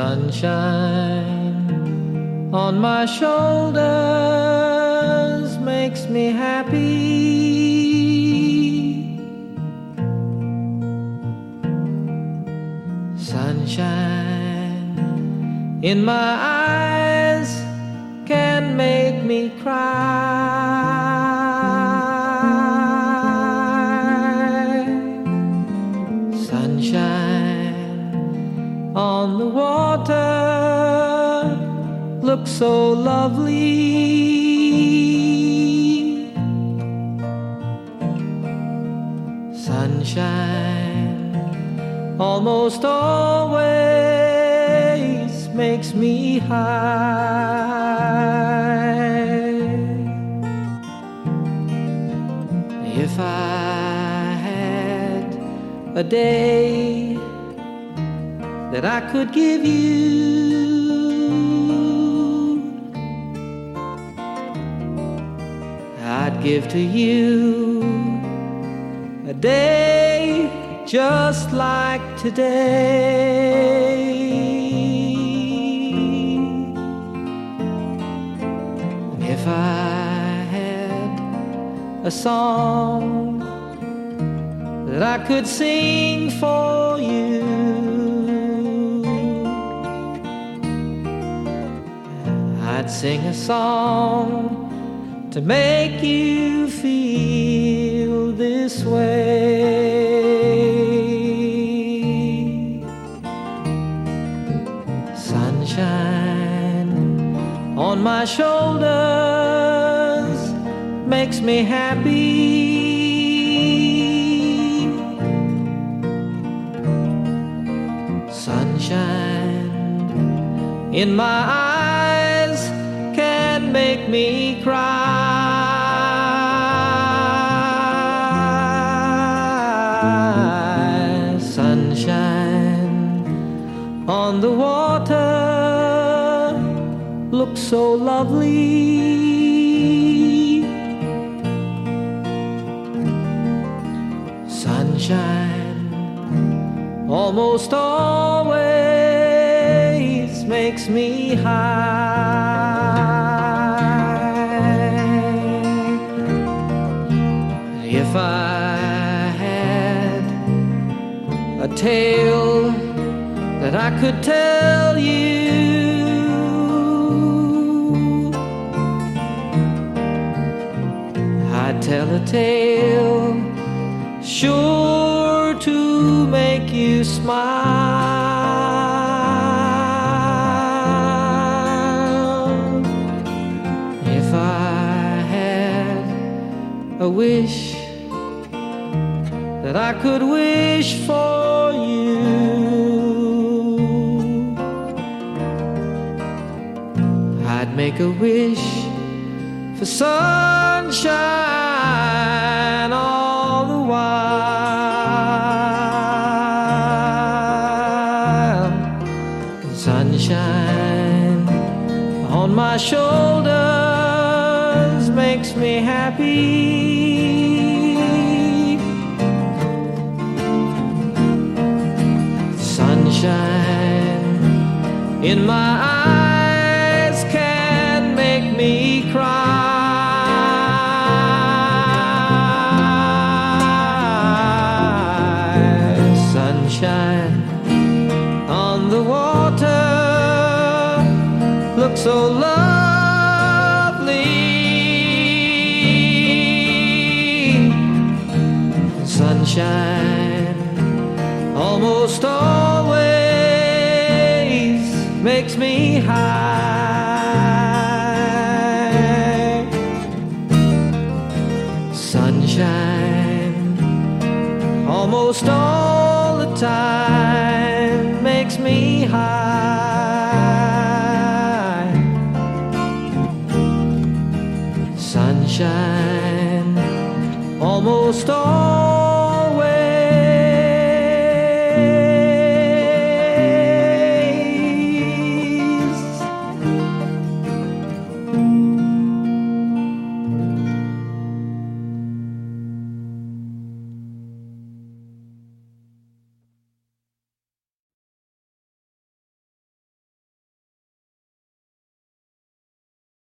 Sunshine on my shoulders makes me happy. Sunshine in my eyes can make me cry. Sunshine on the water looks so lovely. Sunshine almost always makes me high. If I had a day that I could give you, I'd give to you a day just like today. If I had a song that I could sing for you, I'd sing a song to make you feel this way. Sunshine on my shoulders makes me happy. Sunshine in my eyes can make me cry. Sunshine on the water looks so lovely. Sunshine almost always makes me high. If I had a tale that I could tell you, I'd tell a tale sure to make you smile. If I had a wish that I could wish for you, I'd make a wish for sunshine all the while. Sunshine on my shoulders makes me happy. Sunshine in my eyes can make me cry. Sunshine on the water looks so lovely. Sunshine almost always makes me high. Sunshine almost all the time makes me high. Sunshine almost all